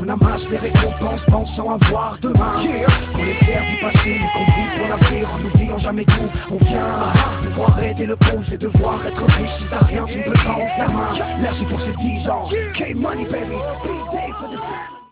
On amasse les récompenses pensant avoir demain. On est fiers du passé, y compris pour l'avenir. En n'oubliant jamais d'où on vient. Pouvoir aider le pauvre, c'est devoir être riche. Si t'as rien, tu ne peux pas en faire main. Merci pour ces 10 ans. K-Money baby, big day for the